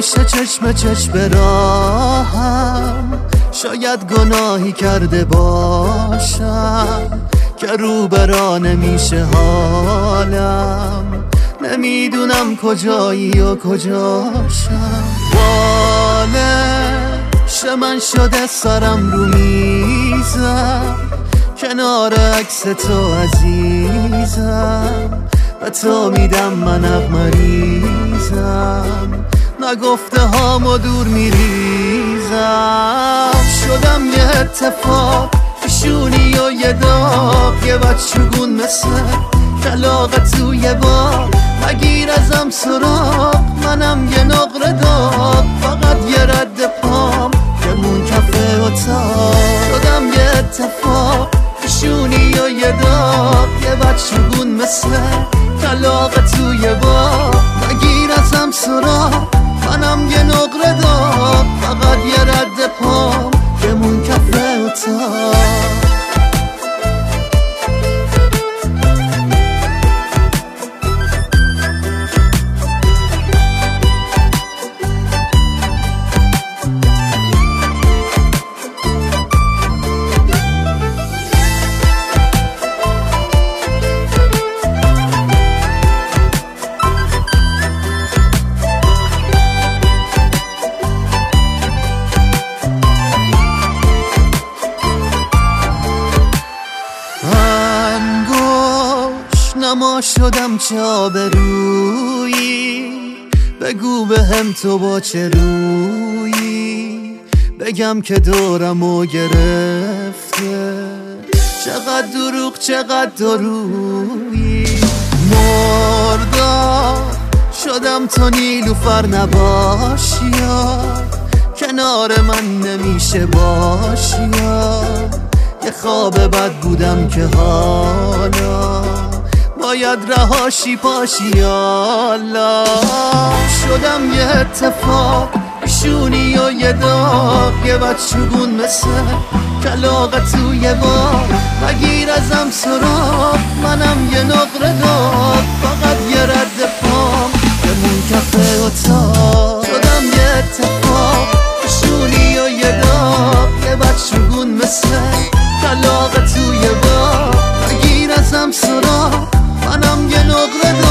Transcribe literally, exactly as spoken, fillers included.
باشه چشم چشم راهم، شاید گناهی کرده باشم که رو برا نمیشه حالم، نمیدونم کجایی و کجاشم. بالش من شده سرم رو میزم، کنار عکس تو عزیزم، به تو میدم من عق مریضم، نگفته هامو دور میریزم. شدم یه اتفاق پیشونی و یه داغ، یه بچگون مثل کلاغ توی باغ، نگیر ازم سراغ، منم یه نقره داغ، فقط یه رد پام که مون کفه اتاق. شدم یه اتفاق پیشونی و یه داغ، یه بچگون مثل کلاغ توی باغ، نگیر ازم سراغ، منم یه نقره داغ، فقط یه رد پام که مون کفه اتاق. نما شدم چه آبرویی، بگو به هم تو با چه رویی، بگم که دورمو گرفته، چقدر دروغ چقدر درویی. مردم شدم تو نیلوفر نباشی، کنار من نمیشه باشی، یه خواب بد بودم که حالا باید رهاشی پاشی. یالا شدم یه اتفاق پیشونی و یه داغ، یه بچگون مثل کلاغ توی باغ، نگیر ازم سراغ، منم یه نقره داغ، فقط یه رد پام که مون کفه اتاق. شدم یه اتفاق پیشونی و یه داغ، یه بچگون مثل کلاغ توی باغ، نگیر ازم سراغ، منم یه نقره دارم.